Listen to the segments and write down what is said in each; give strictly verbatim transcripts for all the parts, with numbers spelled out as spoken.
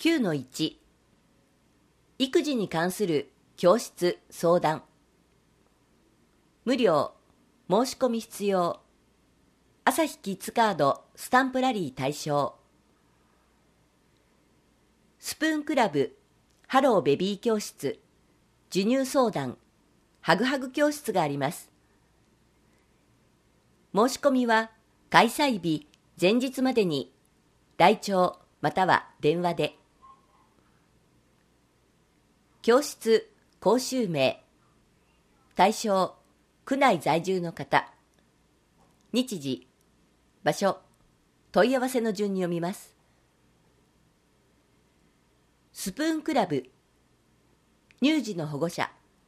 きゅうのいち 育児に関する教室相談無料申し込み必要朝日キッズカードスタンプラリー対象スプーンクラブハローベビー教室授乳相談ハグハグ教室があります。申し込みは開催日前日までに来庁または電話で。教室講習名対象区内在住の方日時場所問い合わせの順に読みます。スプーンクラブ乳児の保護者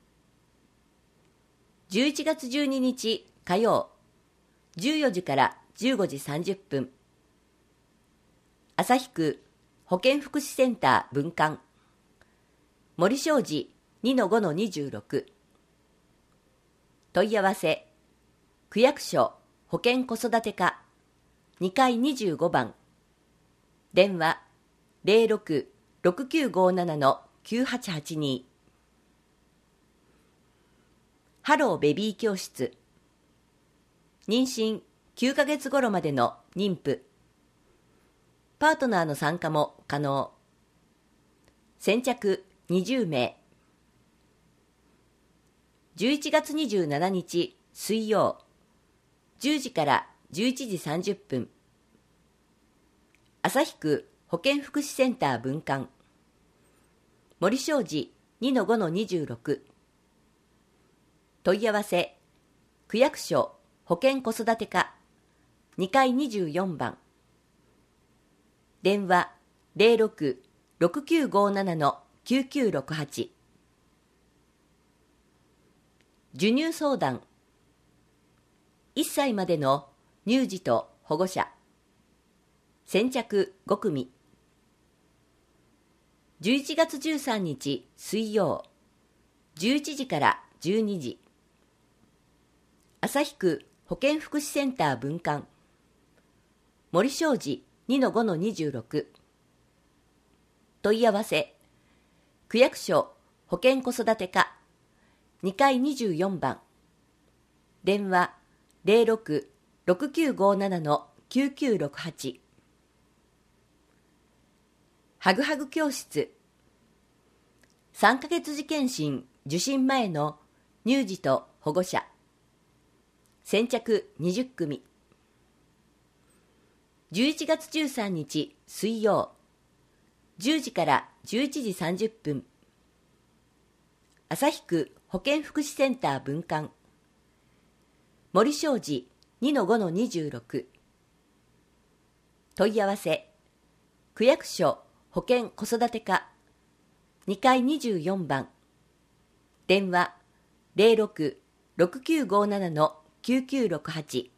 じゅういちがつじゅうににち火曜じゅうよじからじゅうごじさんじゅっぷん旭区保健福祉センター分館森小路 にのごのにじゅうろく 問い合わせ区役所保健子育て課にかいにじゅうごばん電話 ゼロろく ろくきゅうごなな きゅうはちはちに ハローベビー教室妊娠きゅうかげつ頃までの妊婦パートナーの参加も可能先着にじゅうめいじゅういちがつにじゅうしちにち水曜じゅうじからじゅういちじさんじゅっぷん旭区保健福祉センター分館森小路 にのごのにじゅうろく 問い合わせ区役所保健子育て課にかいにじゅうよんばん電話 ゼロろく ろくきゅうごなな きゅうきゅうろくはち 授乳相談いっさいまでの乳児と保護者先着ごくみじゅういちがつじゅうさんにち水曜じゅういちじからじゅうにじ旭区保健福祉センター分館森小路 にのごのにじゅうろく 問い合わせ区役所保健子育て課にかいにじゅうよんばん電話 ゼロろく ろくきゅうごなな きゅうきゅうろくはち ハグハグ教室さんかげつ児検診受診前の乳児と保護者先着にじゅっくみじゅういちがつじゅうさんにち水曜じゅうじからじゅういちじさんじゅっぷん旭区保健福祉センター分館森小路 にのごのにじゅうろく 問い合わせ区役所保健子育て課にかいにじゅうよんばん電話 ゼロろく ろくきゅうごなな きゅうきゅうろくはち